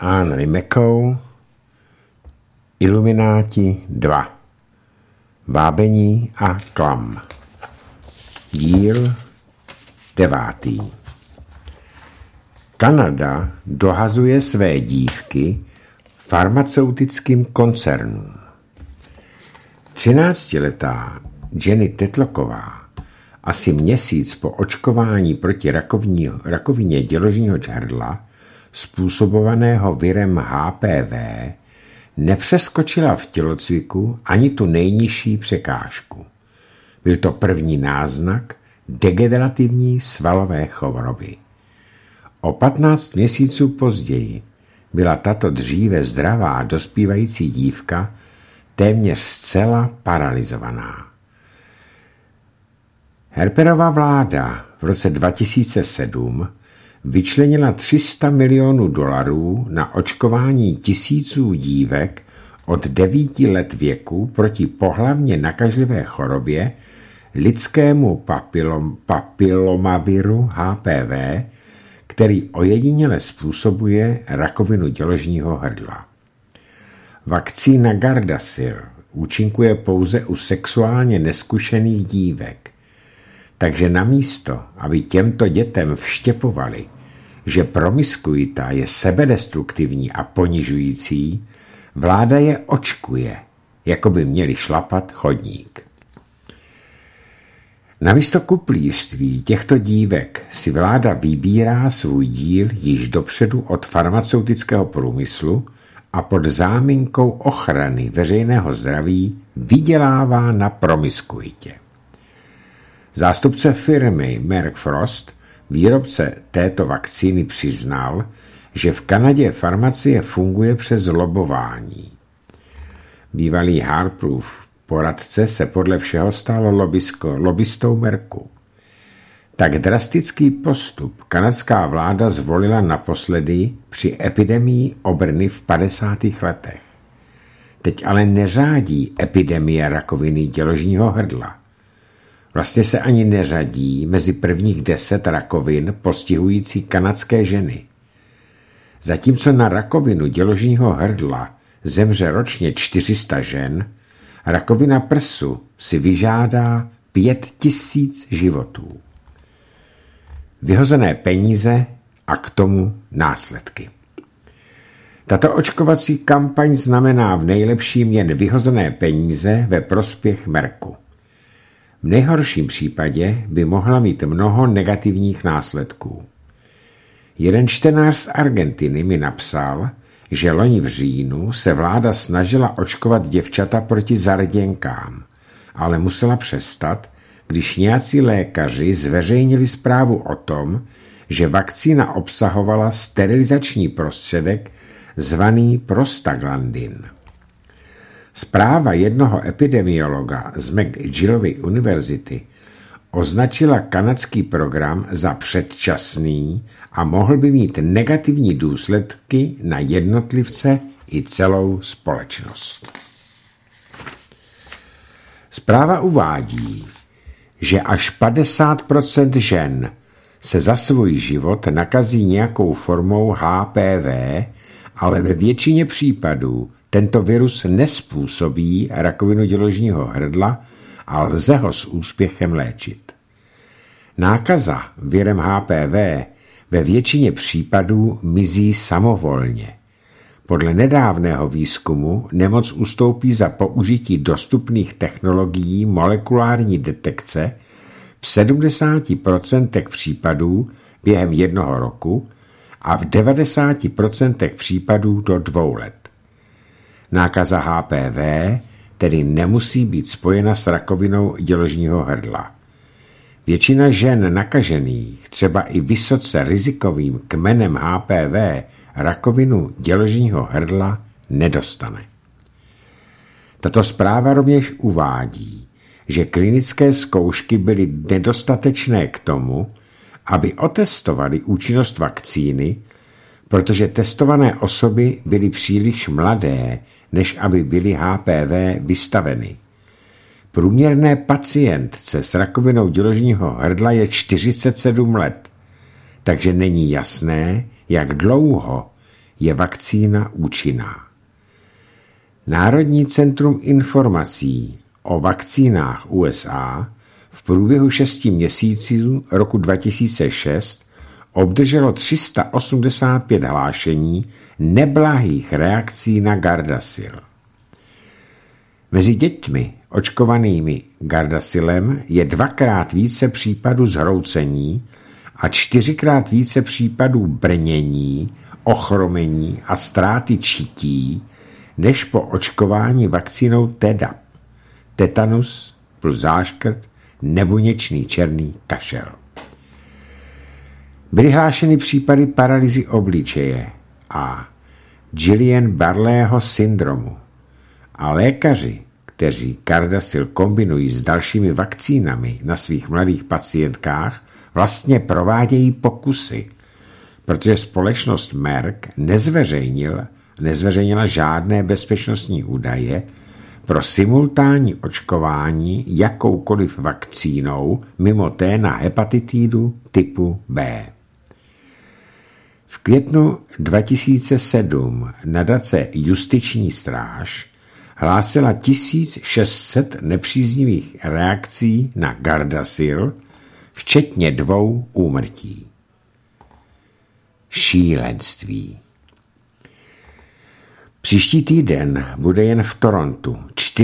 Anne Rimekou, Ilumináti 2. Vábení a klam. Díl 9. Kanada dohazuje své dívky farmaceutickým koncernům. 13letá Jenny Tetlocková asi měsíc po očkování proti rakovině děložního hrdla způsobovaného virem HPV nepřeskočila v tělocviku ani tu nejnižší překážku. Byl to první náznak degenerativní svalové choroby. O 15 měsíců později byla tato dříve zdravá dospívající dívka téměř zcela paralyzovaná. Harperova vláda v roce 2007 vyčlenila $300 milionů na očkování tisíců dívek od 9 let věku proti pohlavně nakažlivé chorobě lidskému papilomaviru HPV, který ojediněle způsobuje rakovinu děložního hrdla. Vakcína Gardasil účinkuje pouze u sexuálně neskušených dívek, takže namísto, aby těmto dětem vštěpovali, že promiskuita je sebedestruktivní a ponižující, vláda je očkuje, jako by měli šlapat chodník. Namísto kuplířství těchto dívek si vláda vybírá svůj díl již dopředu od farmaceutického průmyslu a pod záminkou ochrany veřejného zdraví vydělává na promiskuitě. Zástupce firmy Merck Frost, výrobce této vakcíny, přiznal, že v Kanadě farmacie funguje přes lobování. Bývalý Harprův poradce se podle všeho stal lobbystou Mercku. Tak drastický postup kanadská vláda zvolila naposledy při epidemii obrny v 50. letech. Teď ale neřádí epidemie rakoviny děložního hrdla. Vlastně se ani neřadí mezi prvních 10 rakovin postihující kanadské ženy. Zatímco na rakovinu děložního hrdla zemře ročně 400 žen, rakovina prsu si vyžádá 5000 životů. Vyhozené peníze a k tomu následky. Tato očkovací kampaň znamená v nejlepším jen vyhozené peníze ve prospěch Mercku. V nejhorším případě by mohla mít mnoho negativních následků. Jeden čtenář z Argentiny mi napsal, že loni v říjnu se vláda snažila očkovat děvčata proti zarděnkám, ale musela přestat, když nějací lékaři zveřejnili zprávu o tom, že vakcína obsahovala sterilizační prostředek zvaný prostaglandin. Zpráva jednoho epidemiologa z McGillovy univerzity označila kanadský program za předčasný a mohl by mít negativní důsledky na jednotlivce i celou společnost. Zpráva uvádí, že až 50% žen se za svůj život nakazí nějakou formou HPV, ale ve většině případů tento virus nezpůsobí rakovinu děložního hrdla a lze ho s úspěchem léčit. Nákaza virem HPV ve většině případů mizí samovolně. Podle nedávného výzkumu nemoc ustoupí za použití dostupných technologií molekulární detekce v 70% případů během 1 roku a v 90% případů do 2 let. Nákaza HPV tedy nemusí být spojena s rakovinou děložního hrdla. Většina žen nakažených, třeba i vysoce rizikovým kmenem HPV, rakovinu děložního hrdla nedostane. Tato zpráva rovněž uvádí, že klinické zkoušky byly nedostatečné k tomu, aby otestovali účinnost vakcíny, protože testované osoby byly příliš mladé, než aby byly HPV vystaveny. Průměrné pacientce s rakovinou děložního hrdla je 47 let, takže není jasné, jak dlouho je vakcína účinná. Národní centrum informací o vakcínách USA v průběhu 6 měsíců roku 2006 obdrželo 385 hlášení neblahých reakcí na Gardasil. Mezi dětmi očkovanými Gardasilem je 2krát více případů zhroucení a 4krát více případů brnění, ochromení a ztráty čití než po očkování vakcínou Tdap, tetanus plus záškrt, nebuněčný černý kašel. Byly hlášeny případy paralýzy obličeje a Guillain-Barrého syndromu a lékaři, kteří Gardasil kombinují s dalšími vakcínami na svých mladých pacientkách, vlastně provádějí pokusy, protože společnost Merck nezveřejnila žádné bezpečnostní údaje pro simultánní očkování jakoukoliv vakcínou mimo té na hepatitidu typu B. V květnu 2007 nadace Justiční stráž hlásila 1600 nepříznivých reakcí na Gardasil, včetně 2 úmrtí. Šílenství. Příští týden bude jen v Torontu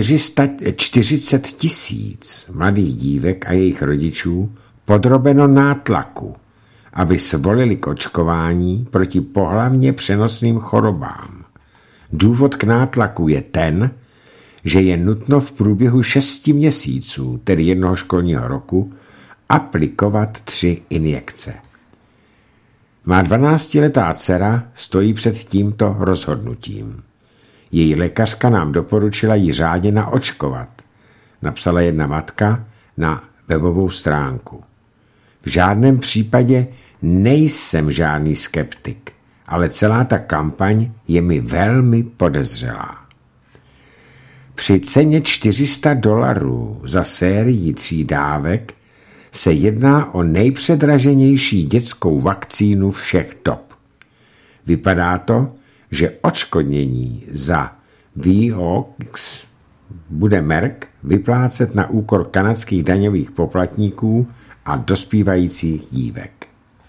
40 000 mladých dívek a jejich rodičů podrobeno nátlaku, aby svolili k očkování proti pohlavně přenosným chorobám. Důvod k nátlaku je ten, že je nutno v průběhu 6 měsíců, tedy jednoho školního roku, aplikovat 3 injekce. Má 12letá dcera stojí před tímto rozhodnutím. Její lékařka nám doporučila ji řádně naočkovat, napsala jedna matka na webovou stránku. V žádném případě nejsem žádný skeptik, ale celá ta kampaň je mi velmi podezřelá. Při ceně $400 za sérii 3 dávek se jedná o nejpředraženější dětskou vakcínu všech dob. Vypadá to, že odškodnění za Vioxx bude Merck vyplácet na úkor kanadských daňových poplatníků a dospívajících dívek.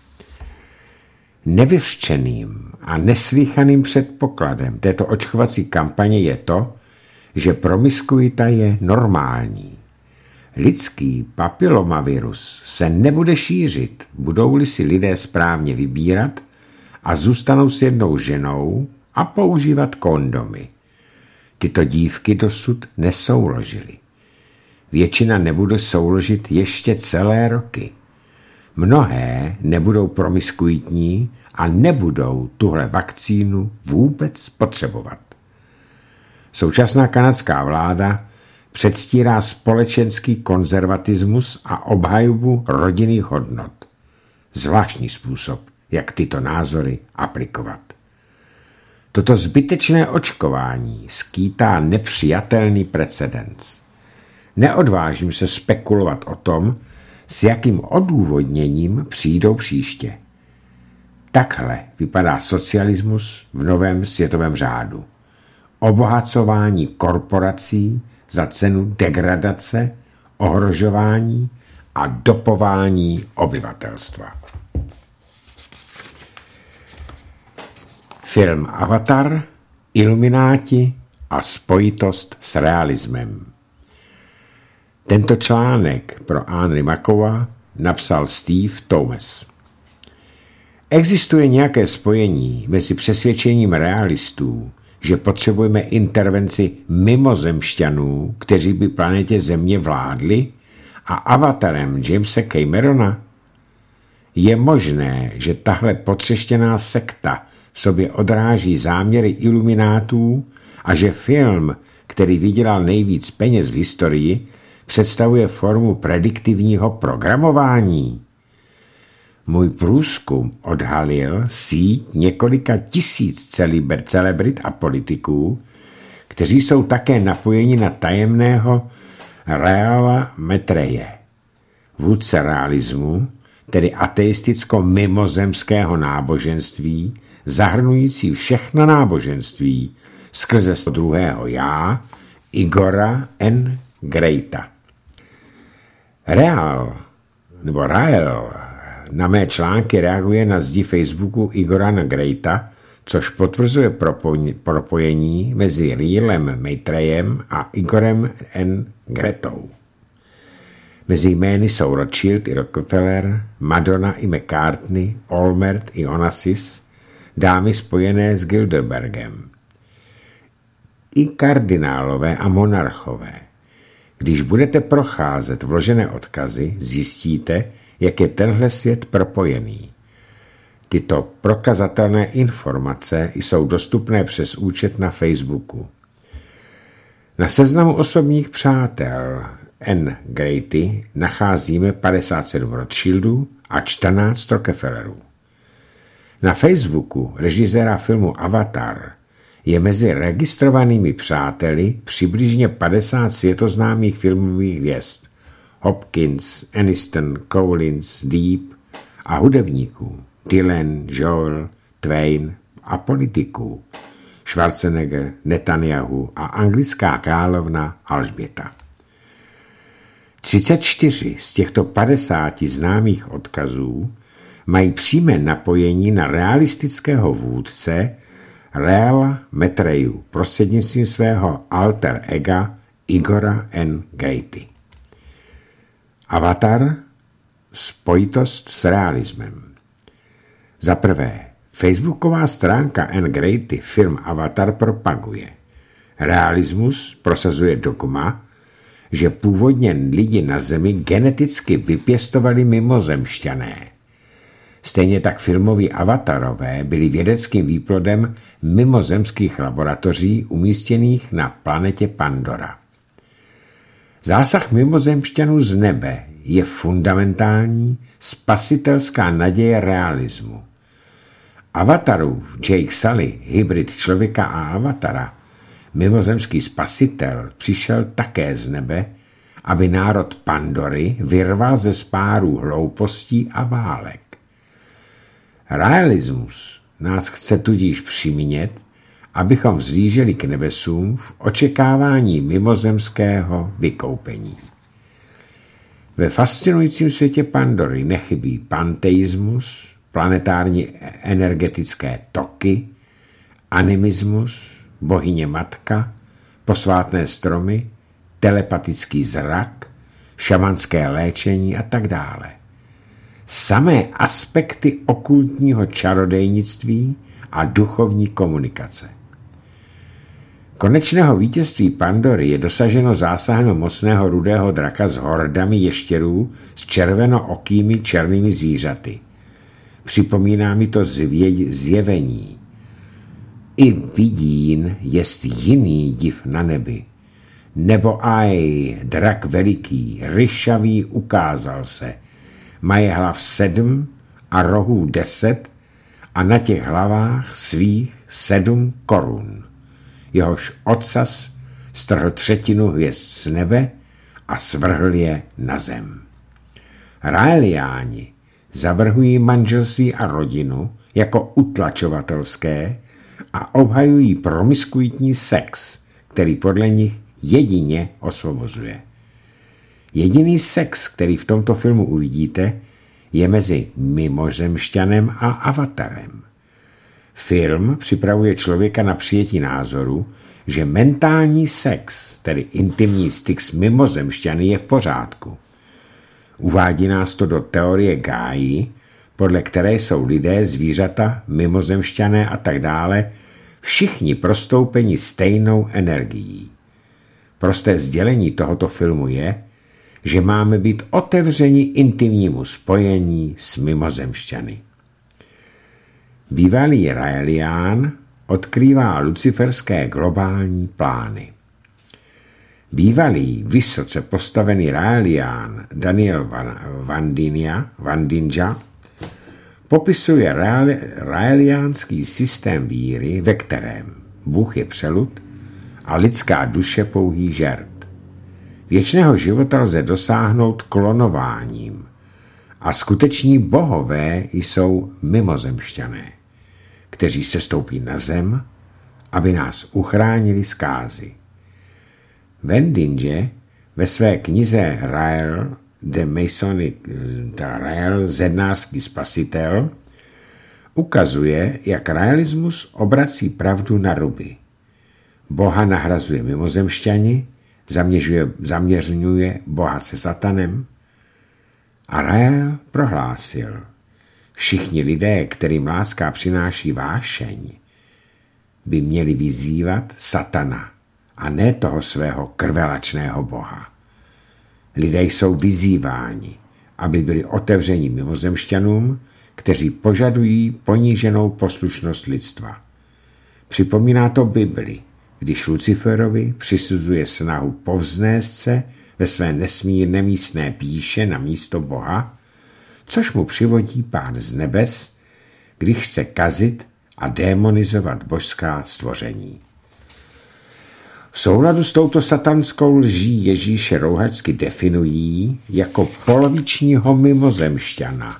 Nevyřčeným a neslýchaným předpokladem této očkovací kampaně je to, že promiskuita je normální. Lidský papilomavirus se nebude šířit, budou-li si lidé správně vybírat a zůstanou s jednou ženou a používat kondomy. Tyto dívky dosud nesouložily. Většina nebude souložit ještě celé roky. Mnohé nebudou promiskuitní a nebudou tuhle vakcínu vůbec potřebovat. Současná kanadská vláda předstírá společenský konzervatismus a obhajobu rodinných hodnot. Zvláštní způsob, jak tyto názory aplikovat. Toto zbytečné očkování skýtá nepřijatelný precedens. Neodvážím se spekulovat o tom, s jakým odůvodněním přijdou příště. Takhle vypadá socialismus v novém světovém řádu. Obohacování korporací za cenu degradace, ohrožování a dopování obyvatelstva. Film Avatar, Ilumináti a spojitost s realismem. Tento článek pro Henry Makowa napsal Steve Thomas. Existuje nějaké spojení mezi přesvědčením realistů, že potřebujeme intervenci mimozemšťanů, kteří by planetě Země vládli, a avatarem Jamesa Camerona? Je možné, že tahle potřeštěná sekta v sobě odráží záměry iluminátů a že film, který vydělal nejvíc peněz v historii, představuje formu prediktivního programování? Můj průzkum odhalil síť několika tisíc celebrit a politiků, kteří jsou také napojeni na tajemného Reala Maitreje, vůdce realismu, tedy ateisticko-mimozemského náboženství, zahrnující všechna náboženství skrze druhého já, Igora N. Greita. Rael na mé články reaguje na zdi Facebooku Igora N. Greita, což potvrzuje propojení mezi Raelem Maitrejem a Igorem N. Gretou. Mezi jmény jsou Rothschild i Rockefeller, Madonna i McCartney, Olmert i Onassis, dámy spojené s Bilderbergem. I kardinálové a monarchové. Když budete procházet vložené odkazy, zjistíte, jak je tenhle svět propojený. Tyto prokazatelné informace jsou dostupné přes účet na Facebooku. Na seznamu osobních přátel N. Greity nacházíme 57 Rothschildů a 14 Rockefellerů. Na Facebooku režiséra filmu Avatar je mezi registrovanými přáteli přibližně 50 světoznámých filmových hvězd, Hopkins, Aniston, Collins, Deep a hudebníků, Dylan, Joel, Twain a politiků, Schwarzenegger, Netanyahu a anglická královna Alžběta. 34 z těchto 50 známých odkazů mají přímé napojení na realistického vůdce Raela Maitreju prostřednictvím svého alter ega Igora N. Greity. Avatar – spojitost s realismem. Za prvé, facebooková stránka N. Greity film Avatar propaguje. Realismus prosazuje dogma, že původně lidi na Zemi geneticky vypěstovali mimozemšťané. Stejně tak filmoví avatarové byli vědeckým výplodem mimozemských laboratoří umístěných na planetě Pandora. Zásah mimozemšťanů z nebe je fundamentální spasitelská naděje realismu. Avatarův Jake Sully, hybrid člověka a avatara, mimozemský spasitel, přišel také z nebe, aby národ Pandory vyrval ze spárů hloupostí a válek. Realismus nás chce tudíž přimět, abychom vzlíželi k nebesům v očekávání mimozemského vykoupení. Ve fascinujícím světě Pandory nechybí panteismus, planetární energetické toky, animismus, bohyně matka, posvátné stromy, telepatický zrak, šamanské léčení a tak dále. Samé aspekty okultního čarodejnictví a duchovní komunikace. Konečného vítězství Pandory je dosaženo zásahem mocného rudého draka s hordami ještěrů s červenookými černými zvířaty. Připomíná mi to zjevení. I vidín jest jiný div na nebi. Nebo aj drak veliký, ryšavý ukázal se. Maje hlav 7 a rohů 10 a na těch hlavách svých 7 korun. Jehož ocas strhl 1/3 hvězd z nebe a svrhl je na zem. Raeliáni zavrhují manželství a rodinu jako utlačovatelské a obhajují promiskuitní sex, který podle nich jedině osvobozuje. Jediný sex, který v tomto filmu uvidíte, je mezi mimozemšťanem a avatarem. Film připravuje člověka na přijetí názoru, že mentální sex, tedy intimní styk s mimozemšťany, je v pořádku. Uvádí nás to do teorie Gáji, podle které jsou lidé, zvířata, mimozemšťané a tak dále všichni prostoupeni stejnou energií. Prosté sdělení tohoto filmu je, že máme být otevřeni intimnímu spojení s mimozemšťany. Bývalý Raelián odkrývá luciferské globální plány. Bývalý vysoce postavený Raelián Daniel Vandinja popisuje raeliánský systém víry, ve kterém Bůh je přelud a lidská duše pouhý žert. Věčného života lze dosáhnout klonováním a skuteční bohové jsou mimozemšťané, kteří sestoupí na zem, aby nás uchránili zkázy. Wendinger ve své knize Rael de Masonic Rael, zednářský spasitel, ukazuje, jak realismus obrací pravdu na ruby. Boha nahrazuje mimozemšťani, zaměřňuje Boha se satanem a Rael prohlásil: všichni lidé, kterým láska přináší vášeň, by měli vyzývat satana a ne toho svého krvelačného Boha. Lidé jsou vyzýváni, aby byli otevřeni mimozemšťanům, kteří požadují poníženou poslušnost lidstva. Připomíná to Bibli, když Luciferovi přisuzuje snahu povznést se ve své nemístné pýše na místo Boha, což mu přivodí pád z nebes, když chce kazit a démonizovat božská stvoření. V souladu s touto satanskou lží Ježíše rouhačsky definují jako polovičního mimozemšťana.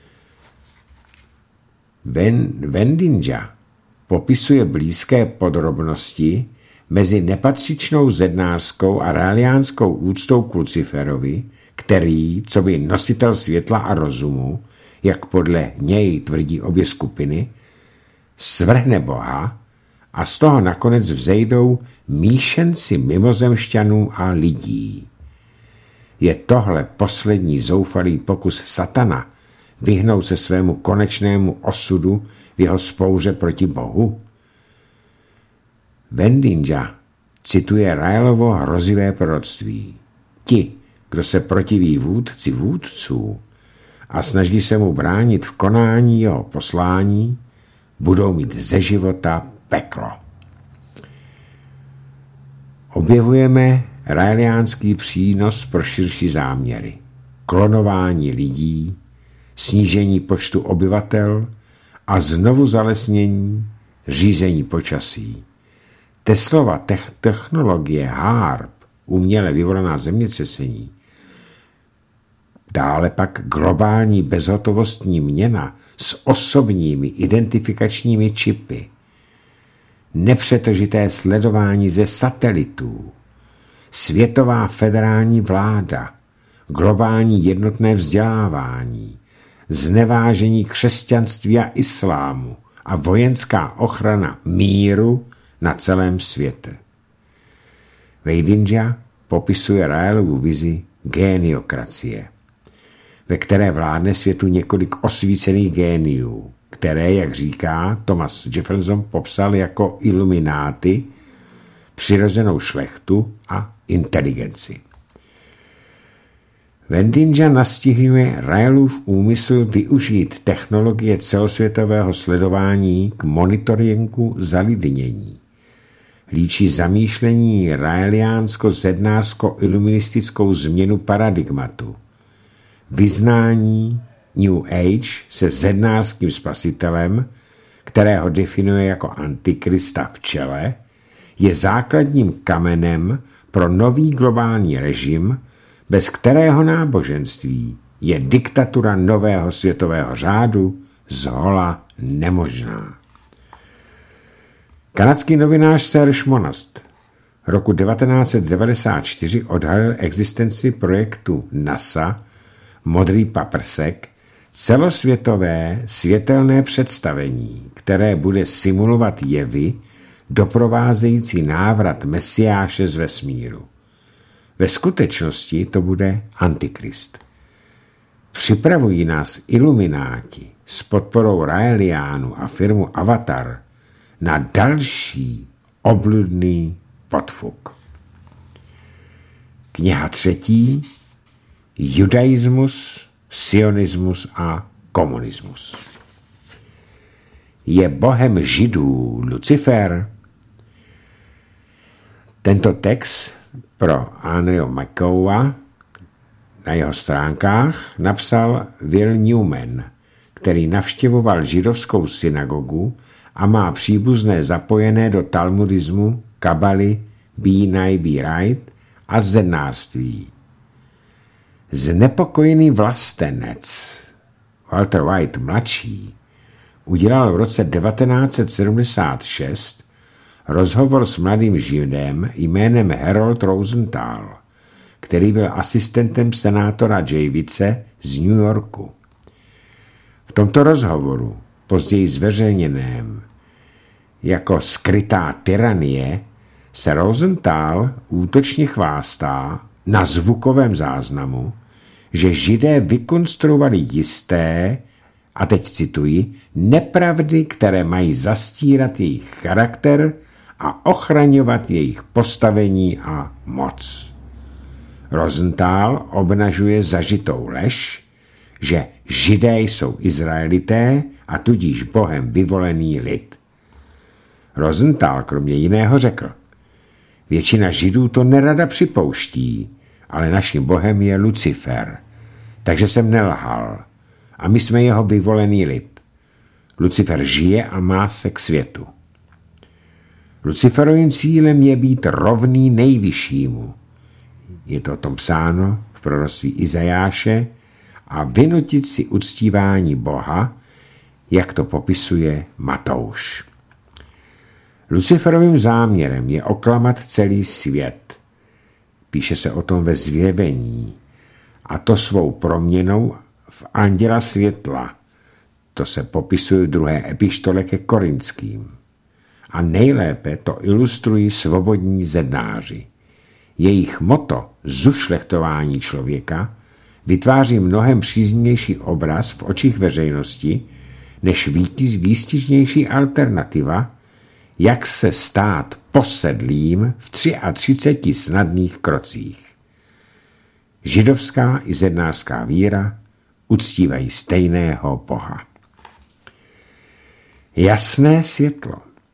Wendinger popisuje blízké podrobnosti mezi nepatřičnou zednářskou a raeliánskou úctou k Luciferovi, který, co by nositel světla a rozumu, jak podle něj tvrdí obě skupiny, svrhne Boha a z toho nakonec vzejdou míšenci mimozemšťanů a lidí. Je tohle poslední zoufalý pokus satana vyhnout se svému konečnému osudu v jeho spouře proti Bohu? Wendinger cituje Raelovo hrozivé proroctví. Ti, kdo se protiví vůdci vůdců a snaží se mu bránit v konání jeho poslání, budou mít ze života peklo. Objevujeme raeliánský přínos pro širší záměry. Klonování lidí, snížení počtu obyvatel a znovu zalesnění, řízení počasí. Teslova technologie HAARP, uměle vyvolaná zemětřesení, dále pak globální bezhotovostní měna s osobními identifikačními čipy, nepřetržité sledování ze satelitů, světová federální vláda, globální jednotné vzdělávání, znevážení křesťanství a islámu a vojenská ochrana míru na celém světě. Wendinger popisuje Raelovu vizi géniokracie, ve které vládne světu několik osvícených géniů, které, jak říká Thomas Jefferson, popsal jako ilumináty, přirozenou šlechtu a inteligenci. Wendinger nastihuje Raelův úmysl využít technologie celosvětového sledování k monitoringu zalidnění. Líčí zamýšlení raeliánsko-zednářsko-iluministickou změnu paradigmatu. Vyznání New Age se zednářským spasitelem, kterého definuje jako antikrista v čele, je základním kamenem pro nový globální režim, bez kterého náboženství je diktatura nového světového řádu zhola nemožná. Kanadský novinář Serge Monast roku 1994 odhalil existenci projektu NASA Modrý paprsek, celosvětové světelné představení, které bude simulovat jevy doprovázející návrat Mesiáše z vesmíru. Ve skutečnosti to bude Antikrist. Připravují nás ilumináti s podporou Raeliánů a firmu Avatar na další obludný podfuk. Kniha 3. Judaismus, sionismus a komunismus. Je bohem Židů Lucifer? Tento text pro Andrew McCowa na jeho stránkách napsal Will Newman, který navštěvoval židovskou synagogu a má příbuzné zapojené do talmudismu, kabaly, B'nai B'rith a zednářství. Znepokojený vlastenec Walter White mladší udělal v roce 1976 rozhovor s mladým Židem jménem Harold Rosenthal, který byl asistentem senátora Javise z New Yorku. V tomto rozhovoru, později zveřejněném jako Skrytá tyranie, se Rosenthal útočně chvástá na zvukovém záznamu, že Židé vykonstruovali jisté, a teď cituji, nepravdy, které mají zastírat jejich charakter a ochraňovat jejich postavení a moc. Rosenthal obnažuje zažitou lež, že Židé jsou Izraelité a tudíž Bohem vyvolený lid. Rosenthal kromě jiného řekl, většina Židů to nerada připouští, ale naším Bohem je Lucifer, takže jsem nelhal a my jsme jeho vyvolený lid. Lucifer žije a má se k světu. Luciferovým cílem je být rovný nejvyššímu. Je to o tom psáno v proroctví Izajáše a vynutit si uctívání Boha, jak to popisuje Matouš. Luciferovým záměrem je oklamat celý svět. Píše se o tom ve Zjevení, a to svou proměnou v anděla světla. To se popisuje v 2. epištole ke Korinským. A nejlépe to ilustrují svobodní zednáři. Jejich moto zušlechtování člověka vytváří mnohem příznivější obraz v očích veřejnosti než výstižnější alternativa, jak se stát posedlým v 33 snadných krocích. Židovská i zednářská víra uctívají stejného Boha. Jasné světlo.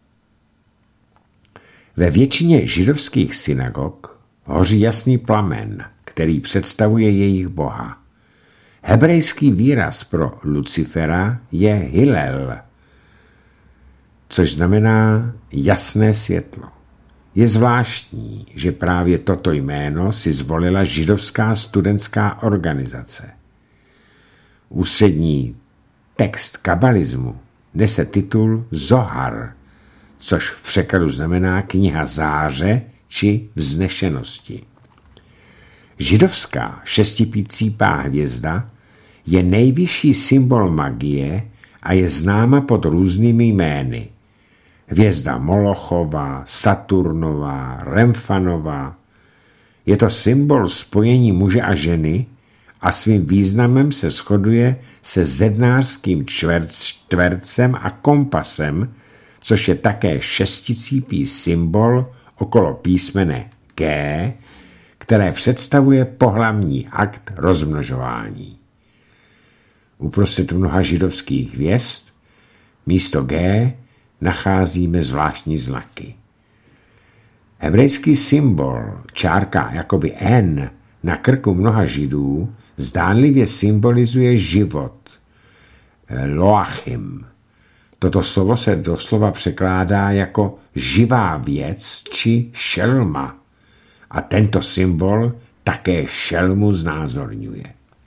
Ve většině židovských synagog hoří jasný plamen, který představuje jejich Boha. Hebrejský výraz pro Lucifera je Hillel, což znamená jasné světlo. Je zvláštní, že právě toto jméno si zvolila židovská studentská organizace. Ústřední text kabalismu nese titul Zohar, což v překladu znamená kniha záře či vznešenosti. Židovská šestipícípá hvězda je nejvyšší symbol magie a je známa pod různými jmény. Hvězda Molochova, Saturnova, Remfanova. Je to symbol spojení muže a ženy a svým významem se shoduje se zednářským čtvercem a kompasem, což je také šesticípý symbol okolo písmene G, které představuje pohlavní akt rozmnožování. Uprostřed mnoha židovských hvězd místo G nacházíme zvláštní znaky. Hebrejský symbol, čárka jakoby N na krku mnoha Židů, zdánlivě symbolizuje život. Loachim. Toto slovo se doslova překládá jako živá věc či šelma. A tento symbol také šelmu znázorňuje.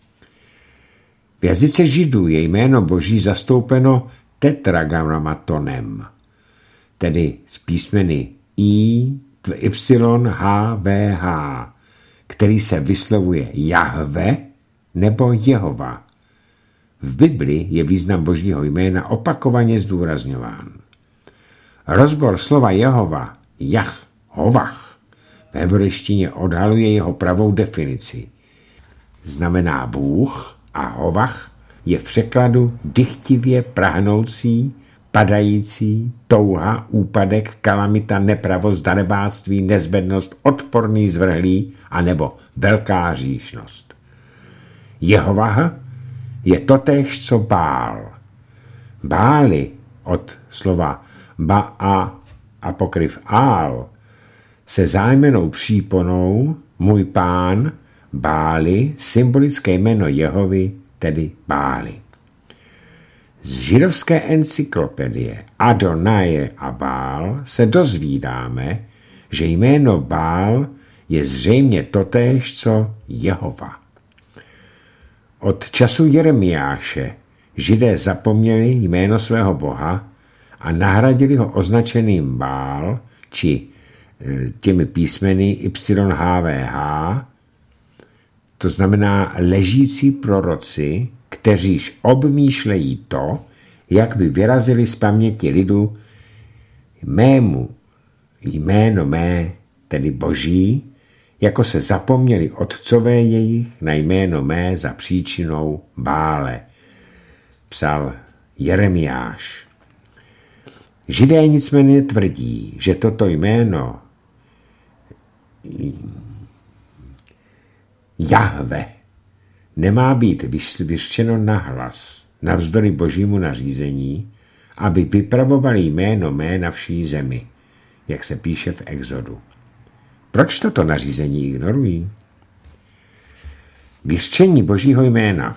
V jazyce Židů je jméno Boží zastoupeno tetragrammatonem, tedy z písmeny I, Y, H, V, H, který se vyslovuje Jahve nebo Jehova. V Bibli je význam Božího jména opakovaně zdůrazňován. Rozbor slova Jehova, Hovach, v hebrejštině odhaluje jeho pravou definici. Znamená Bůh a Hovach je v překladu dychtivě prahnoucí, padající, touha, úpadek, kalamita, nepravost, darebáctví, nezbednost, odporný, zvrhlý anebo velká hříšnost. Jehovaha je totéž, co Bál. Báli od slova Ba'a apokryf Ál se zájmenou příponou můj pán Báli, symbolické jméno Jehovy, tedy Báli. Z židovské encyklopedie Adonaje a Bál se dozvídáme, že jméno Bál je zřejmě totéž, co Jehova. Od času Jeremiáše Židé zapomněli jméno svého boha a nahradili ho označeným Bál, či těmi písmeny YHVH, to znamená ležící proroci, kteříž obmýšlejí to, jak by vyrazili z paměti lidu mému jméno mé, tedy Boží, jako se zapomněli otcové jejich na jméno mé za příčinou Bále. Psal Jeremiáš. Židé nicméně tvrdí, že toto jméno Jahve nemá být vyřčeno nahlas, navzdory Božímu nařízení, aby vypravovali jméno mé na vší zemi, jak se píše v Exodu. Proč toto nařízení ignorují? Vyřčení Božího jména.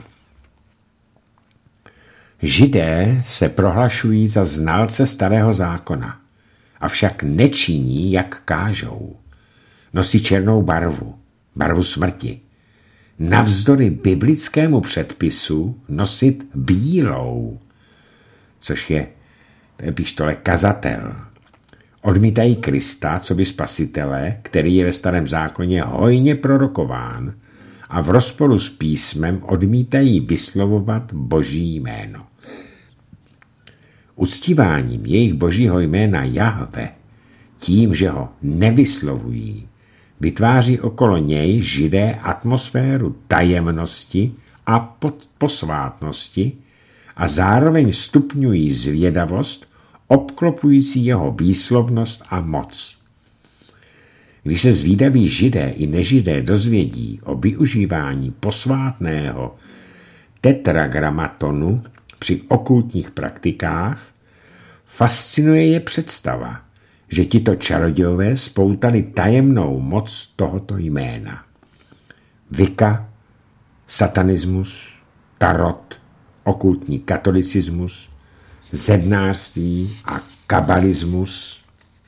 Židé se prohlašují za znalce starého zákona, avšak nečiní, jak kážou. Nosí černou barvu smrti. Navzdory biblickému předpisu nosit bílou, což je v epištole kazatel. Odmítají Krista, coby spasitele, který je ve starém zákoně hojně prorokován, a v rozporu s písmem odmítají vyslovovat Boží jméno. Uctíváním jejich Božího jména Jahve, tím, že ho nevyslovují, vytváří okolo něj Židé atmosféru tajemnosti a posvátnosti a zároveň stupňují zvědavost, obklopující jeho výslovnost a moc. Když se zvídaví Židé i nežidé dozvědí o využívání posvátného tetragrammatonu při okultních praktikách, fascinuje je představa, že tito čarodějové spoutali tajemnou moc tohoto jména. Wicca, satanismus, tarot, okultní katolicismus, zednářství a kabalismus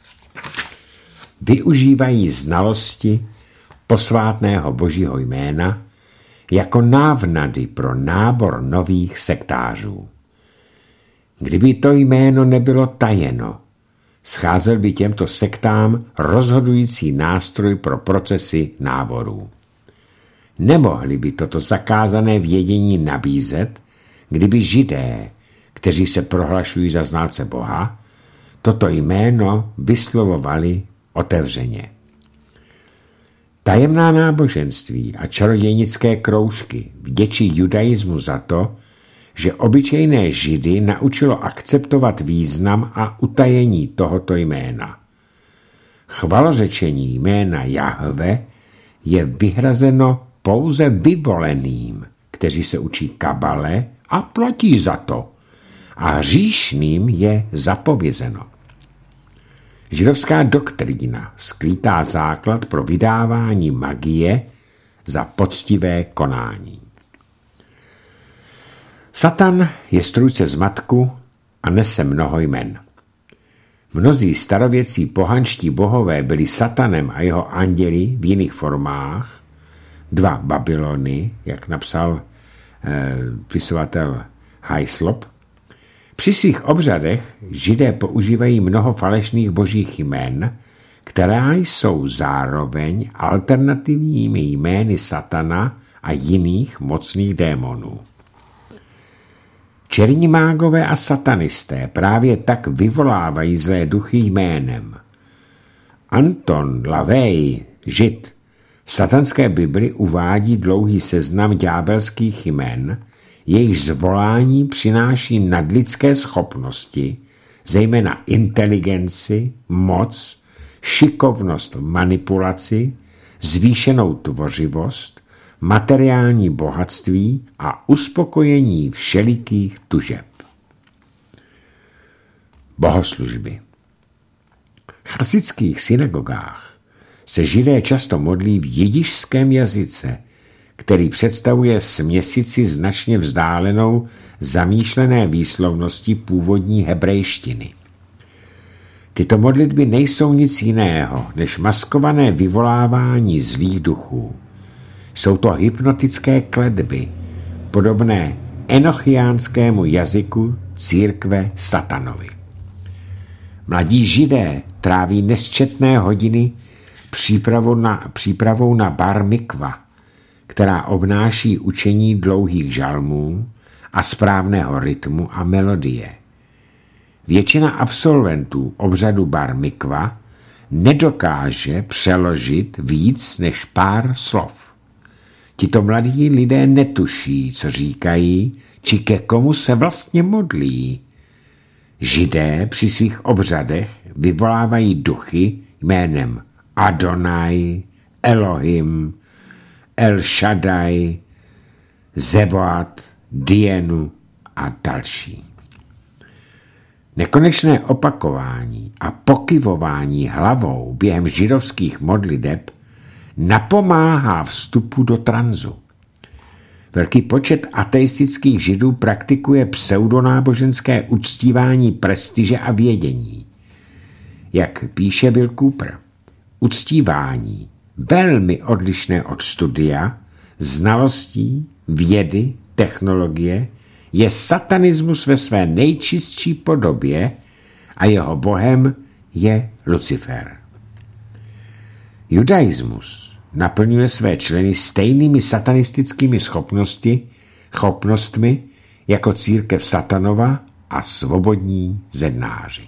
využívají znalosti posvátného Božího jména jako návnady pro nábor nových sektářů. Kdyby to jméno nebylo tajeno, scházel by těmto sektám rozhodující nástroj pro procesy náborů. Nemohli by toto zakázané vědění nabízet, kdyby Židé, kteří se prohlašují za znalce Boha, toto jméno vyslovovali otevřeně. Tajemná náboženství a čarodějnické kroužky vděčí judaismu za to, že obyčejné Židy naučilo akceptovat význam a utajení tohoto jména. Chvalořečení jména Jahve je vyhrazeno pouze vyvoleným, kteří se učí kabale a platí za to, a hříšným je zapovězeno. Židovská doktrína sklítá základ pro vydávání magie za poctivé konání. Satan je strůjce zmatku a nese mnoho jmen. Mnozí starověcí pohanští bohové byli Satanem a jeho anděli v jiných formách, 2 Babylony, jak napsal pisovatel Hyslop. Při svých obřadech Židé používají mnoho falešných božích jmen, která jsou zároveň alternativními jmény Satana a jiných mocných démonů. Černí mágové a satanisté právě tak vyvolávají zlé duchy jménem. Anton LaVey, Žid, v satanské Bibli uvádí dlouhý seznam ďábelských jmen, jejichž zvolání přináší nadlidské schopnosti, zejména inteligenci, moc, šikovnost v manipulaci, zvýšenou tvořivost, materiální bohatství a uspokojení všelikých tužeb. Bohoslužby. V chasických synagogách se Židé často modlí v jidišském jazyce, který představuje směsici značně vzdálenou zamýšlené výslovnosti původní hebrejštiny. Tyto modlitby nejsou nic jiného než maskované vyvolávání zlých duchů. Jsou to hypnotické kletby, podobné enochiánskému jazyku církve satanovi. Mladí židé tráví nesčetné hodiny přípravou na bar mikva, která obnáší učení dlouhých žalmů a správného rytmu a melodie. Většina absolventů obřadu bar mikva nedokáže přeložit víc než pár slov. Tito mladí lidé netuší, co říkají, či ke komu se vlastně modlí. Židé při svých obřadech vyvolávají duchy jménem Adonai, Elohim, El Shaddai, Zeboat, Dienu a další. Nekonečné opakování a pokyvování hlavou během židovských modliteb napomáhá vstupu do tranzu. Velký počet ateistických židů praktikuje pseudonáboženské uctívání prestiže a vědění. Jak píše Will Cooper, uctívání velmi odlišné od studia, znalostí, vědy, technologie je satanismus ve své nejčistší podobě a jeho bohem je Lucifer. Judaismus naplňuje své členy stejnými satanistickými schopnostmi jako církev satanova a svobodní zednáři.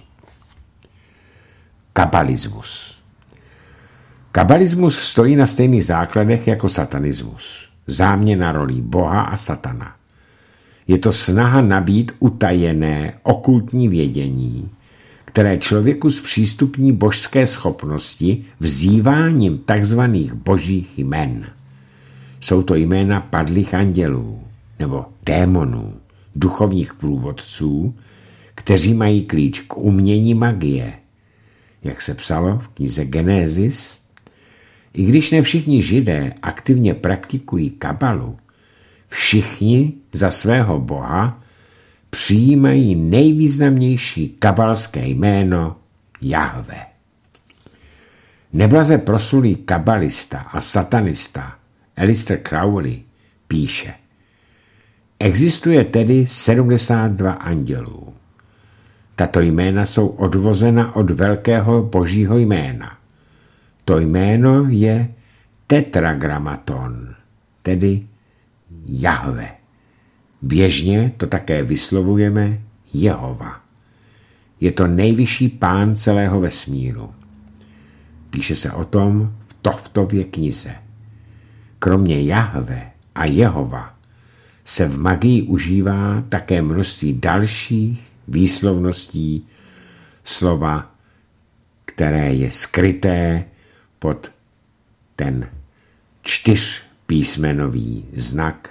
Kabalismus. Kabalismus stojí na stejných základech jako satanismus. Záměna rolí Boha a satana. Je to snaha nabít utajené okultní vědění, které člověku zpřístupní božské schopnosti vzýváním takzvaných božích jmen. Jsou to jména padlých andělů nebo démonů, duchovních průvodců, kteří mají klíč k umění magie, jak se psalo v knize Genesis. I když ne všichni židé aktivně praktikují kabalu, všichni za svého boha přijímají nejvýznamnější kabalské jméno Jahve. Neblaze proslulý kabalista a satanista Aleister Crowley píše: existuje tedy 72 andělů. Tato jména jsou odvozena od velkého božího jména. To jméno je tetragramaton, tedy Jahve. Běžně to také vyslovujeme Jehova. Je to nejvyšší pán celého vesmíru. Píše se o tom v Toftově knize. Kromě Jahve a Jehova se v magii užívá také množství dalších výslovností slova, které je skryté pod ten 4písmenový znak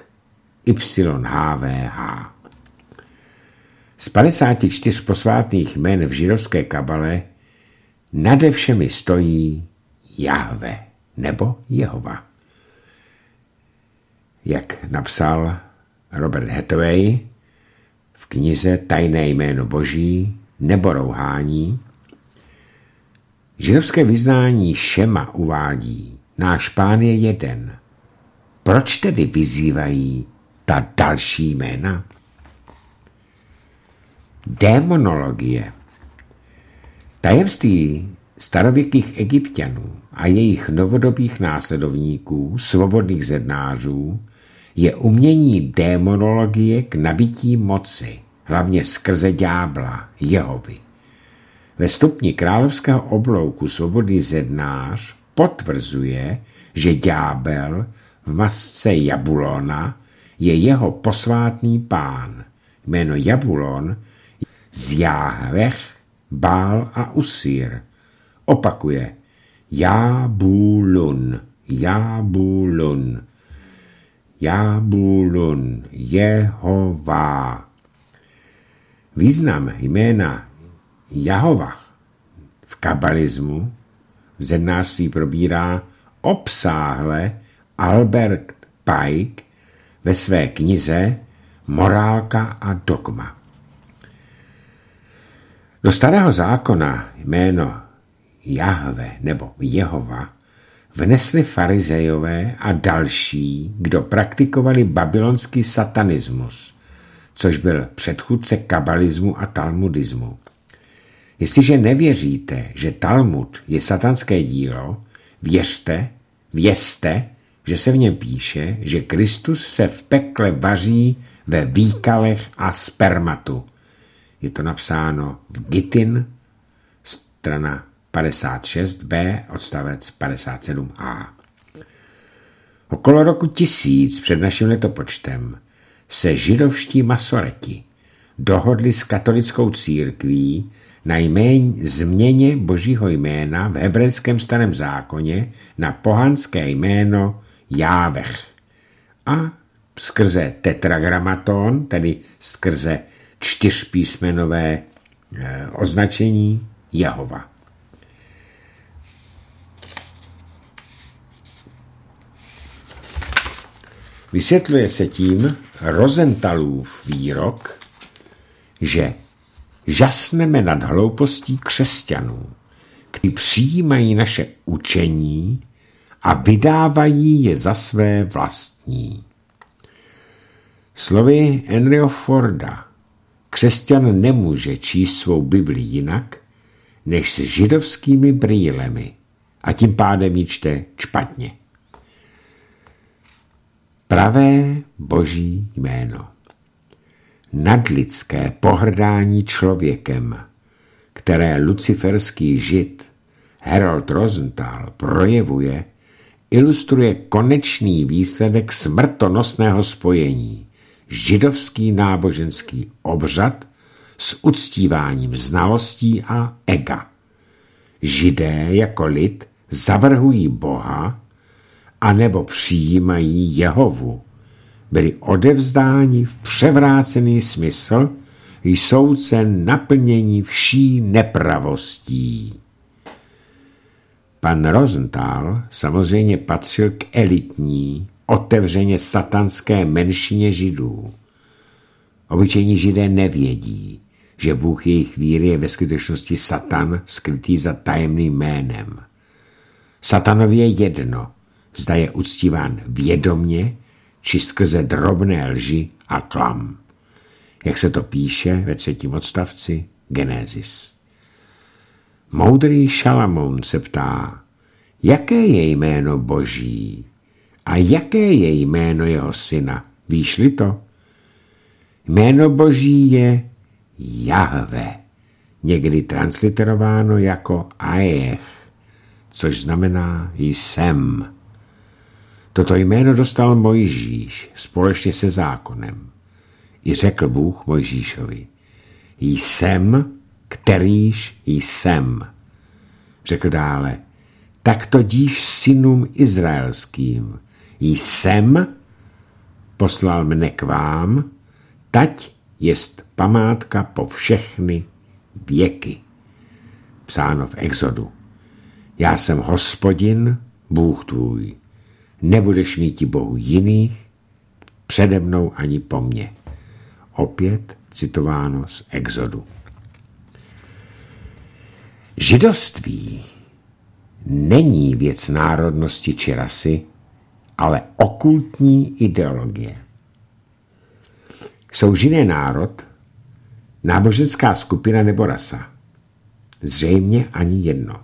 YHVH. Z 54 posvátných jmen v židovské kabale nade všemi stojí Jahve nebo Jehova. Jak napsal Robert Hathaway v knize Tajné jméno Boží nebo rouhání, židovské vyznání Šema uvádí: náš pán je jeden. Proč tedy vyzývají ta další jména? Démonologie. Tajemství starověkých Egypťanů a jejich novodobých následovníků, svobodných zednářů, je umění démonologie k nabití moci, hlavně skrze ďábla, Jehovy. Ve stupni královského oblouku svobodný zednář potvrzuje, že ďábel v masce Jabulona je jeho posvátný pán. Jméno Jabulon z Jáhvech, Bál a Usír. Opakuje Jábulun, Jábulun, Jábulun, Jehová. Význam jména Jahova v kabalismu v zednářství probírá obsáhle Albert Pike ve své knize Morálka a dogma. Do starého zákona jméno Jahve nebo Jehova vnesli farizejové a další, kdo praktikovali babylonský satanismus, což byl předchůdce kabalismu a talmudismu. Jestliže nevěříte, že Talmud je satanské dílo, vězte, že se v něm píše, že Kristus se v pekle vaří ve výkalech a spermatu. Je to napsáno v Gittin, strana 56b, odstavec 57a. Okolo roku 1000 před naším letopočtem se židovští masoreti dohodli s katolickou církví na změně božího jména v hebrejském starém zákoně na pohanské jméno Jávech a skrze tetragramaton, tedy skrze 4písmenové označení Jehova. Vysvětluje se tím Rosenthalův výrok, že žasneme nad hloupostí křesťanů, kteří přijímají naše učení a vydávají je za své vlastní. Slovy Henryho Forda, křesťan nemůže číst svou Bibli jinak, než s židovskými brýlemi a tím pádem ji čte špatně. Pravé boží jméno. Nadlidské pohrdání člověkem, které luciferský žid Harold Rosenthal projevuje, ilustruje konečný výsledek smrtonosného spojení, židovský náboženský obřad s uctíváním znalostí a ega. Židé jako lid zavrhují Boha anebo přijímají Jehovu. Byli odevzdáni v převrácený smysl, jsou se naplnění vší nepravostí. Pan Rosenthal samozřejmě patřil k elitní, otevřeně satanské menšině židů. Obyčejní židé nevědí, že Bůh jejich víry je ve skutečnosti Satan skrytý za tajemným jménem. Satanovi je jedno, zda je uctíván vědomně, či skrze drobné lži a klam. Jak se to píše ve 3. odstavci Genesis. Moudrý Šalamoun se ptá, jaké je jméno Boží a jaké je jméno jeho syna. Víš-li to? Jméno Boží je Jahve, někdy transliterováno jako Aech, což znamená jsem. Toto jméno dostal Mojžíš společně se zákonem. I řekl Bůh Mojžíšovi, jsem, kterýž jsem. Řekl dále, tak to díš synům izraelským. Jsem, poslal mne k vám, tať jest památka po všechny věky. Psáno v Exodu. Já jsem Hospodin, Bůh tvůj. Nebudeš mít bohů jiných, přede mnou ani po mně. Opět citováno z Exodu. Židovství není věc národnosti či rasy, ale okultní ideologie. Jsou Židé národ, náboženská skupina nebo rasa? Zřejmě ani jedno.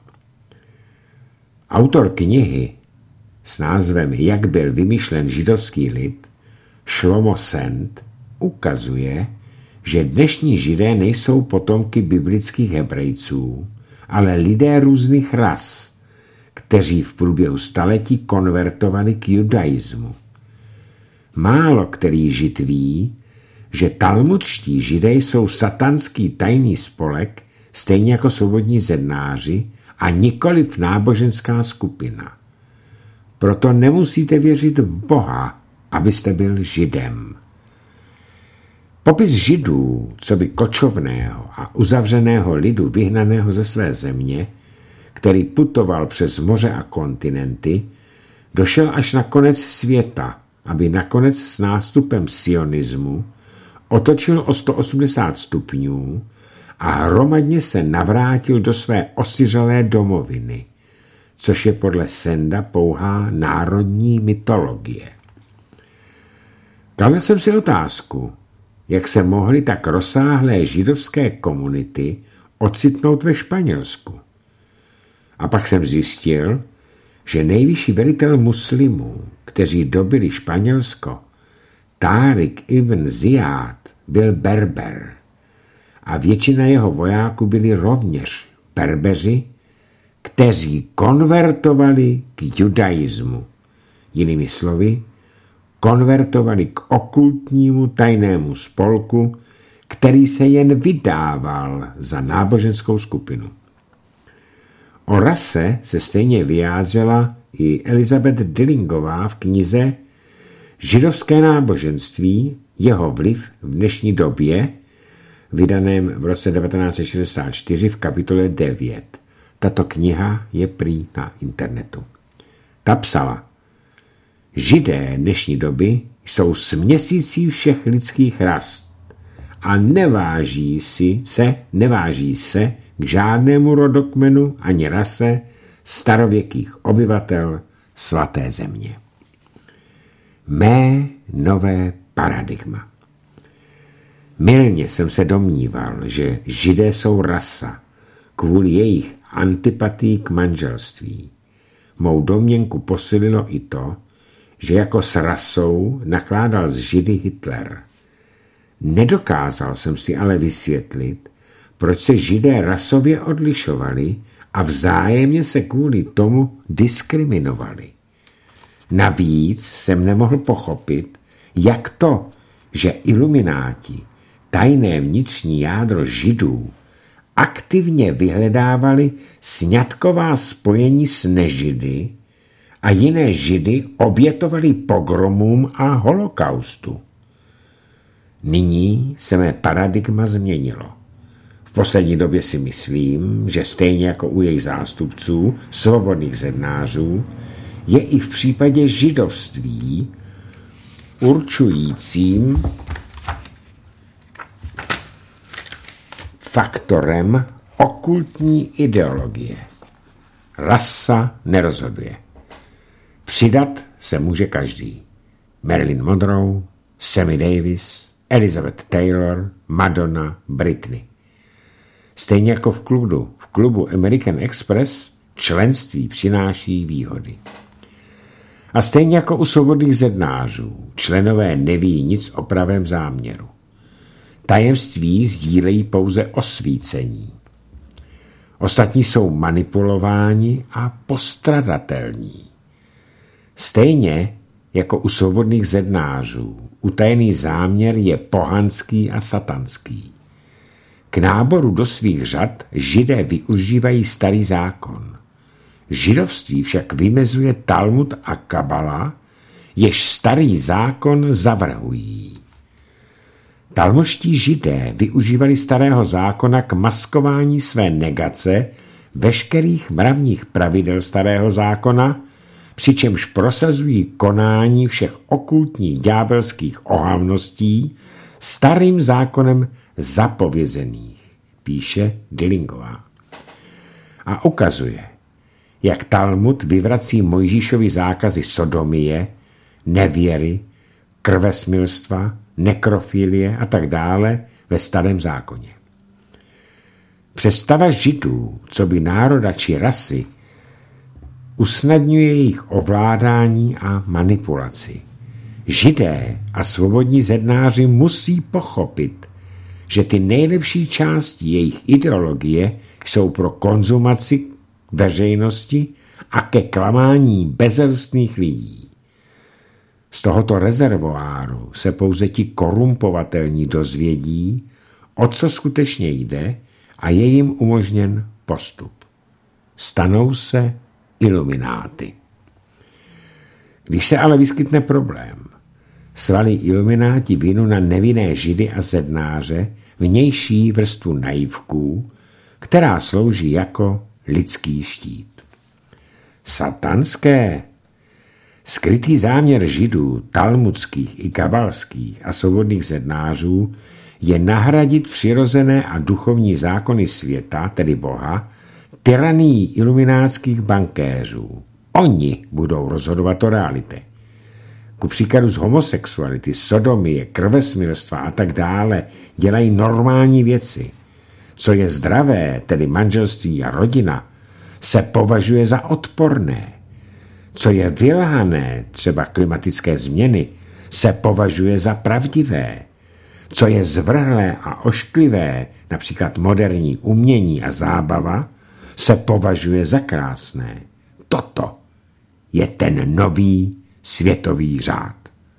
Autor knihy s názvem Jak byl vymyšlen židovský lid, Shlomo Sand, ukazuje, že dnešní Židé nejsou potomky biblických Hebrejců, ale lidé různých ras, kteří v průběhu staletí konvertovali k judaismu. Málo který Žid ví, že talmudští Židé jsou satanský tajný spolek, stejně jako svobodní zednáři, a nikoliv náboženská skupina. Proto nemusíte věřit v Boha, abyste byl Židem. Popis Židů, coby kočovného a uzavřeného lidu vyhnaného ze své země, který putoval přes moře a kontinenty, došel až na konec světa, aby nakonec s nástupem sionismu otočil o 180 stupňů a hromadně se navrátil do své osiřelé domoviny, což je podle Sanda pouhá národní mytologie. Kladl jsem si otázku, jak se mohly tak rozsáhlé židovské komunity ocitnout ve Španělsku. A pak jsem zjistil, že nejvyšší velitel muslimů, kteří dobili Španělsko, Tárik ibn Ziyad, byl Berber a většina jeho vojáků byli rovněž Berbeři, kteří konvertovali k judaismu. Jinými slovy, konvertovali k okultnímu tajnému spolku, který se jen vydával za náboženskou skupinu. O rase se stejně vyjádřila i Elizabeth Dillingová v knize Židovské náboženství, jeho vliv v dnešní době, vydaném v roce 1964 v kapitole 9. Tato kniha je prý na internetu. Ta psala: Židé dnešní doby jsou směsicí všech lidských ras a neváží se k žádnému rodokmenu ani rase starověkých obyvatel svaté země. Mé nové paradigma. Mylně jsem se domníval, že Židé jsou rasa kvůli jejich antipatii k manželství. Mou domněnku posililo i to, že jako s rasou nakládal s Židy Hitler. Nedokázal jsem si ale vysvětlit, proč se Židé rasově odlišovali a vzájemně se kvůli tomu diskriminovali. Navíc jsem nemohl pochopit, jak to, že ilumináti, tajné vnitřní jádro Židů, aktivně vyhledávali sňatková spojení s nežidy a jiné Židy obětovali pogromům a holokaustu. Nyní se mé paradigma změnilo. V poslední době si myslím, že stejně jako u jejich zástupců, svobodných zednářů, je i v případě židovství určujícím faktorem okultní ideologie. Rasa nerozhoduje. Přidat se může každý. Marilyn Monroe, Sammy Davis, Elizabeth Taylor, Madonna, Britney. Stejně jako v klubu American Express členství přináší výhody. A stejně jako u svobodných zednářů, členové neví nic o pravém záměru. Tajemství sdílejí pouze osvícení. Ostatní jsou manipulováni a postradatelní. Stejně jako u svobodných zednářů, utajený záměr je pohanský a satanský. K náboru do svých řad Židé využívají starý zákon. Židovství však vymezuje Talmud a Kabala, jež starý zákon zavrhují. Talmudští Židé využívali starého zákona k maskování své negace veškerých mravních pravidel starého zákona, přičemž prosazují konání všech okultních ďábelských ohavností starým zákonem zapovězených, píše Dillingová. A ukazuje, jak Talmud vyvrací Mojžíšovi zákazy sodomie, nevěry, krvesmilstva, nekrofilie a tak dále ve starém zákoně. Představa Židů, co by národa či rasy, usnadňuje jejich ovládání a manipulaci. Židé a svobodní zednáři musí pochopit, že ty nejlepší části jejich ideologie jsou pro konzumaci veřejnosti a ke klamání bezelstných lidí. Z tohoto rezervoáru se pouze ti korumpovatelní dozvědí, o co skutečně jde, a je jim umožněn postup. Stanou se ilumináty. Když se ale vyskytne problém, svalí ilumináti vinu na nevinné Židy a zednáře, vnější vrstvu naivků, která slouží jako lidský štít. Satanské. Skrytý záměr Židů, talmudských i kabalských a svobodných zednářů je nahradit přirozené a duchovní zákony světa, tedy Boha, tyranii iluminátských bankéřů. Oni budou rozhodovat o realitě. ku příkladu z homosexuality, sodomie, krvesmilstva a tak dále, dělají normální věci. Co je zdravé, tedy manželství a rodina, se považuje za odporné. Co je vylhané, třeba klimatické změny, se považuje za pravdivé. Co je zvrhlé a ošklivé, například moderní umění a zábava, se považuje za krásné. Toto je ten nový světový řád.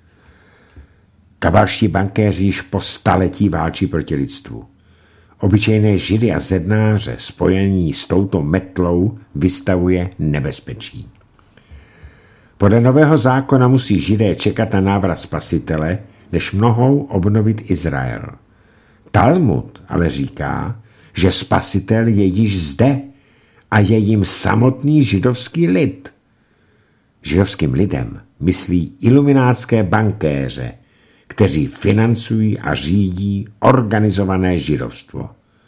Kabalští bankéři již po staletí válčí proti lidstvu. Obyčejné židy a zednáře spojení s touto metlou vystavuje nebezpečí. Podle nového zákona musí židé čekat na návrat spasitele, než mohou obnovit Izrael. Talmud ale říká, že spasitel je již zde a je jim samotný židovský lid. Židovským lidem myslí iluminátské bankéře, kteří financují a řídí organizované židovstvo.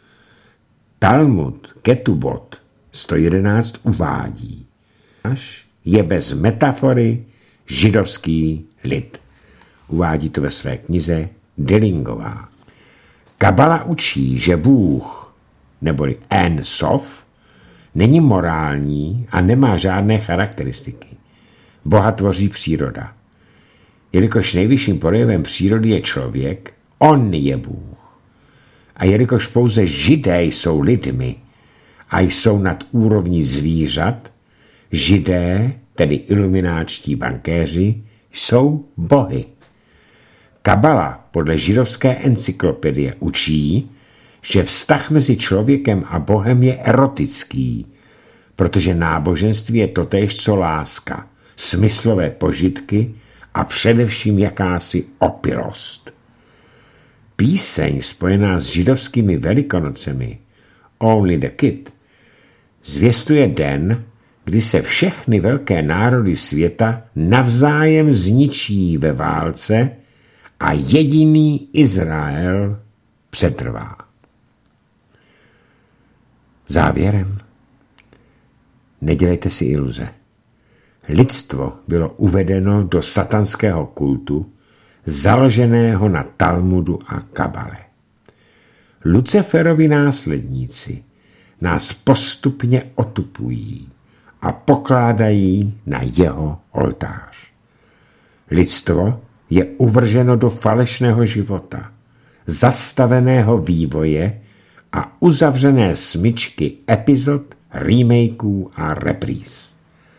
Talmud Ketubot 111 uvádí, až je bez metafory židovský lid. Uvádí to ve své knize Dillingová. Kabala učí, že Bůh, neboli En Sof, není morální a nemá žádné charakteristiky. Boha tvoří příroda. Jelikož nejvyšším projevem přírody je člověk, on je Bůh. A jelikož pouze židé jsou lidmi a jsou nad úrovní zvířat, židé, tedy ilumináčtí bankéři, jsou bohy. Kabala podle židovské encyklopedie učí, že vztah mezi člověkem a Bohem je erotický, protože náboženství je totéž co láska, smyslové požitky a především jakási opilost. Píseň spojená s židovskými velikonocemi Only the Kid zvěstuje den, kdy se všechny velké národy světa navzájem zničí ve válce a jediný Izrael přetrvá. Závěrem. Nedělejte si iluze. Lidstvo bylo uvedeno do satanského kultu, založeného na Talmudu a Kabale. Luciferovi následníci nás postupně otupují a pokládají na jeho oltář. Lidstvo je uvrženo do falešného života, zastaveného vývoje a uzavřené smyčky epizod, remakeů a repríz.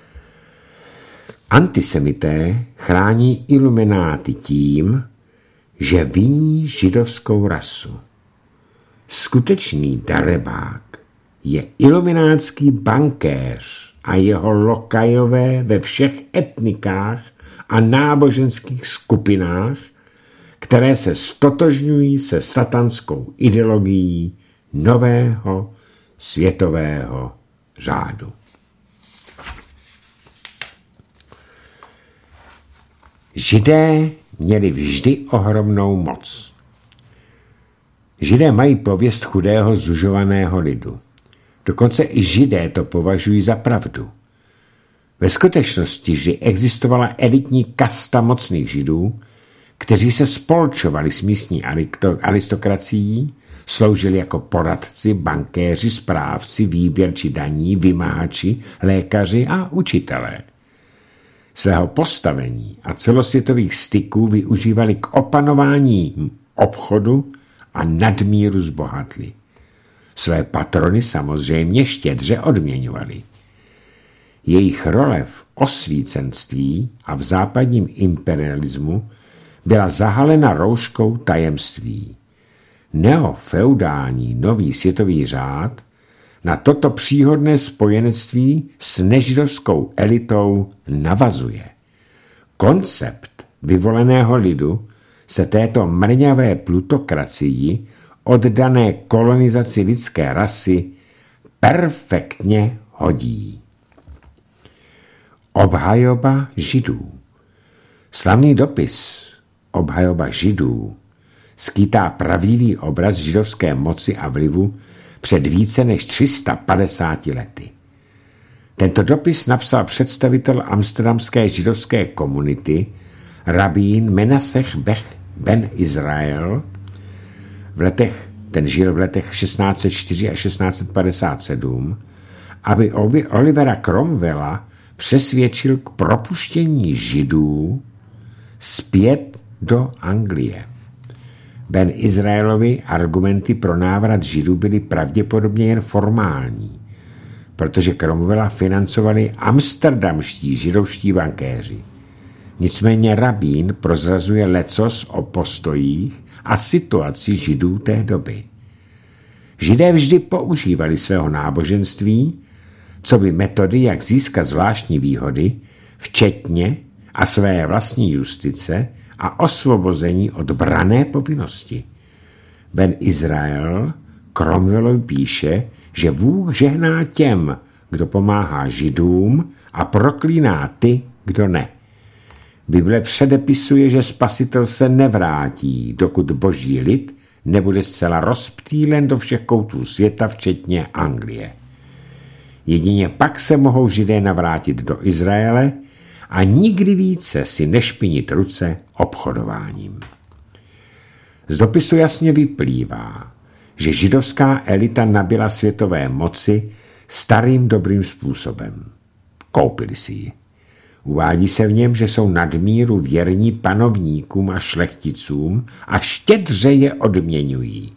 Antisemité chrání ilumináty tím, že viní židovskou rasu. Skutečný darebák je iluminátský bankéř a jeho lokajové ve všech etnikách a náboženských skupinách, které se stotožňují se satanskou ideologií nového světového řádu. Židé měli vždy ohromnou moc. Židé mají pověst chudého zužovaného lidu. Dokonce i židé to považují za pravdu. Ve skutečnosti vždy existovala elitní kasta mocných židů, kteří se spolčovali s místní aristokracií, sloužili jako poradci, bankéři, správci, výběrči daní, vymáhači, lékaři a učitelé. Svého postavení a celosvětových styků využívali k opanování obchodu a nadmíru zbohatli. Své patrony samozřejmě štědře odměňovali. Jejich role v osvícenství a v západním imperialismu byla zahalena rouškou tajemství. Neofeudální nový světový řád na toto příhodné spojenectví s nežidovskou elitou navazuje. Koncept vyvoleného lidu se této mrňavé plutokracii oddané kolonizaci lidské rasy perfektně hodí. Obhajoba židů. Slavný dopis Obhajoba židů skýtá pravdivý obraz židovské moci a vlivu před více než 350 lety. Tento dopis napsal představitel amsterdamské židovské komunity rabín Menasech ben Izrael, ten žil v letech 1604 až 1657, aby Olivera Cromwella přesvědčil k propuštění Židů zpět do Anglie. Ben Izraelovi argumenty pro návrat Židů byly pravděpodobně jen formální, protože Cromwella financovali amsterdamští židovští bankéři. Nicméně rabín prozrazuje lecos o postojích a situaci Židů té doby. Židé vždy používali svého náboženství, co by metody, jak získat zvláštní výhody, včetně a své vlastní justice a osvobození od branné povinnosti. Ben Izrael Cromwellovi píše, že Bůh žehná těm, kdo pomáhá Židům a proklíná ty, kdo ne. Bible předepisuje, že Spasitel se nevrátí, dokud boží lid nebude zcela rozptýlen do všech koutů světa, včetně Anglie. Jedině pak se mohou Židé navrátit do Izraele a nikdy více si nešpinit ruce obchodováním. Z dopisu jasně vyplývá, že židovská elita nabyla světové moci starým dobrým způsobem. Koupili si ji. Uvádí se v něm, že jsou nadmíru věrní panovníkům a šlechticům a štědře je odměňují.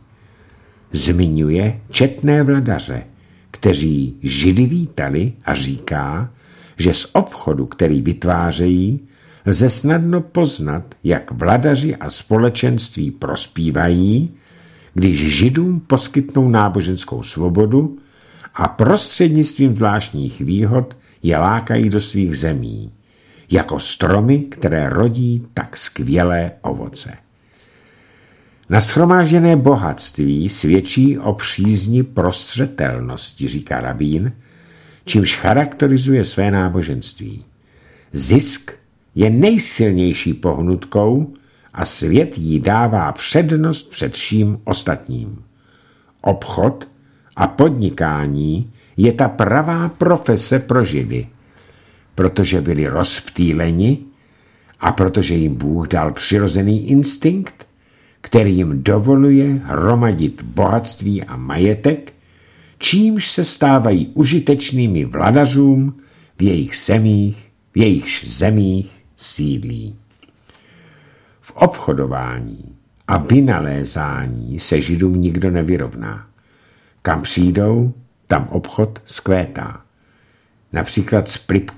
Zmiňuje četné vladaře, kteří Židy vítali, a říká, že z obchodu, který vytvářejí, lze snadno poznat, jak vladaři a společenství prospívají, když Židům poskytnou náboženskou svobodu a prostřednictvím zvláštních výhod je lákají do svých zemí, jako stromy, které rodí tak skvělé ovoce. Nashromážděné bohatství svědčí o přízni prostřetelnosti, říká rabín, čímž charakterizuje své náboženství. Zisk je nejsilnější pohnutkou a svět jí dává přednost před vším ostatním. Obchod a podnikání je ta pravá profese pro Židy, protože byli rozptýleni a protože jim Bůh dal přirozený instinkt, který jim dovoluje hromadit bohatství a majetek, čímž se stávají užitečnými vladařům v jejich zemích sídlí. V obchodování a vynalézání se Židům nikdo nevyrovná. Kam přijdou, tam obchod zkvétá. Například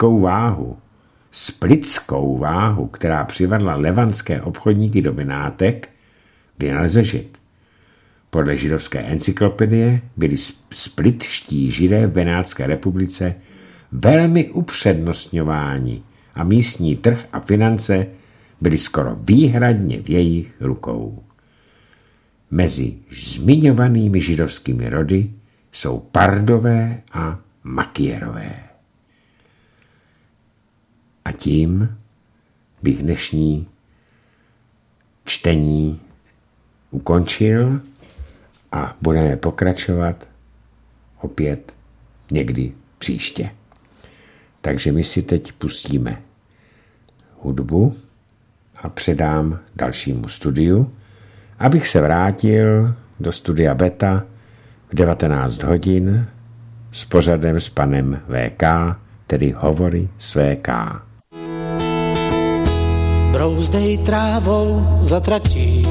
splitskou váhu, která přivadla levantské obchodníky do Benátek, vynalezl Žid. Podle židovské encyklopedie byli splitští Židé v Benátské republice velmi upřednostňováni a místní trh a finance byly skoro výhradně v jejich rukou. Mezi zmiňovanými židovskými rody jsou Pardové a Makierové. A tím bych dnešní čtení ukončil a budeme pokračovat opět někdy příště. Takže my si teď pustíme hudbu a předám dalšímu studiu, abych se vrátil do studia Beta v 19 hodin s pořadem s panem VK, tedy Hovory s VK. Brouzdej trávou za tratí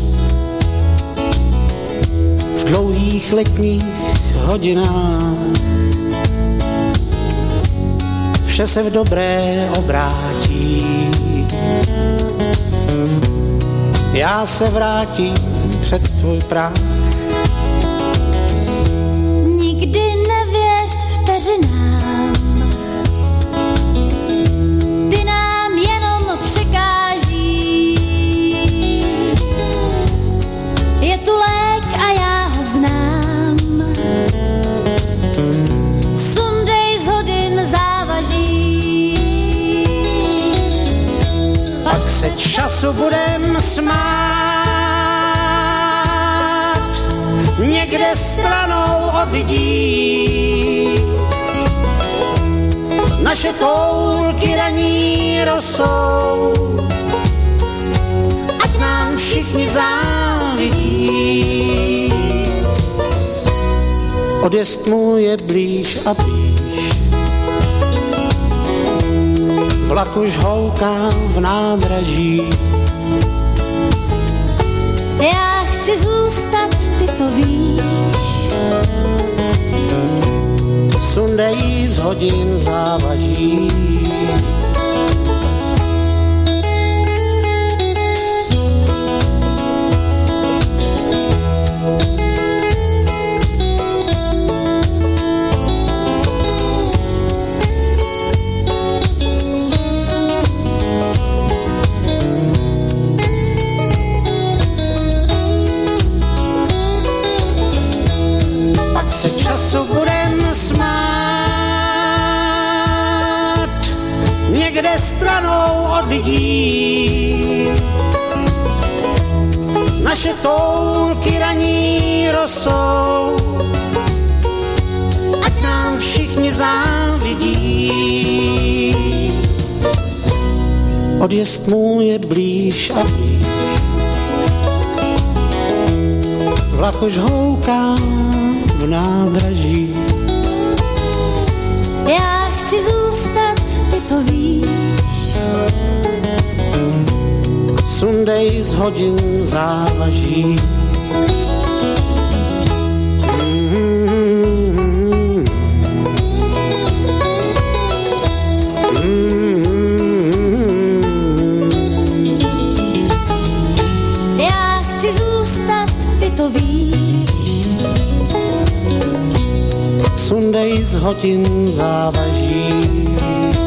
v dlouhých letních hodinách. Vše se v dobré obrátí. Já se vrátím před tvůj prach. Nikdy nevěř vteřinám, ty nám jenom překáží. Je tu lék a já ho znám, sundej z hodin závaží. Pak se času budem smát, někde stranou od lidí. Naše koulky raní rosou nám všichni závidí. Odjezd můj je blíž a blíž, vlak už houká v nádraží. Já chci zůstat, ty to víš. Sundej z hodin závaží. Času budem smát někde stranou od lidí. Naše toulky raní rosou, ať nám všichni závidí. Odjezd můj je blíž a blíž, vlak už houká v nádraží. Já chci zůstat, ty to víš. Sundej z hodin závaží. Já chci zůstat, ty to víš. Sundej z hodin závaží.